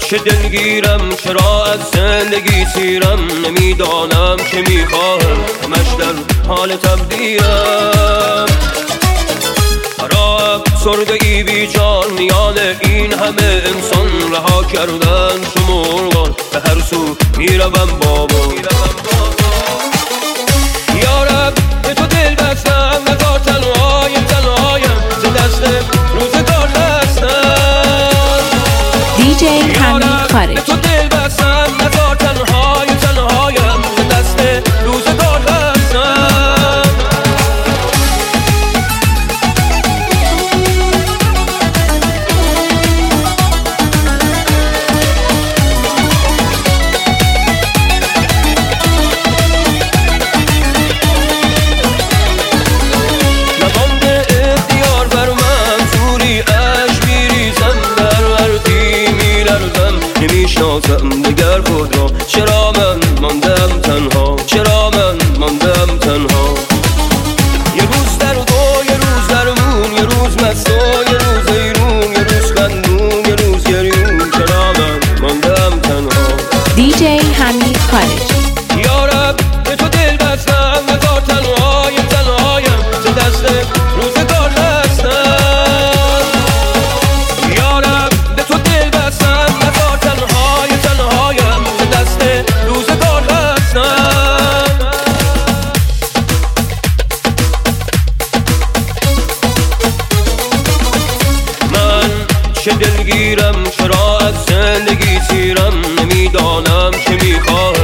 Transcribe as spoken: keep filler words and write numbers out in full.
چه دلگیرم، چرا از زندگی سیرم، نمیدانم که میخواهم، همش در حال تبدیلم. برا سرده ای بی جان میان این همه انسان، رها کردن چو مرغان به هر سو میروم بابا. یارب به تو دل بستم، نزار تنهایم تنهایم، ز دست روزگار دستم. دیجی حمید خارجی. به تو دل بستم، نزار تنهایم تنهایم، ز دست روزگار دستم. نمیشناسم دگر خود را، چرا من ماندم تنها، چرا من ماندم تنها. یه روز درد و یه روز درمون، یه روز مست و یه روز ایرون، یه روز خندون یه روز گریون، چرا من ماندم تنها. دیجی حمید خارجی. یارب به تو دل بستم، نزار تنهایم تنهایم، ز دست روزگار دستم. یارب به تو دل بستم، نزار تنهایم تنهایم، ز دست روزگار دستم. من چه دلگیرم، چرا از زندگی سیرم، نمیدانم که میخوام،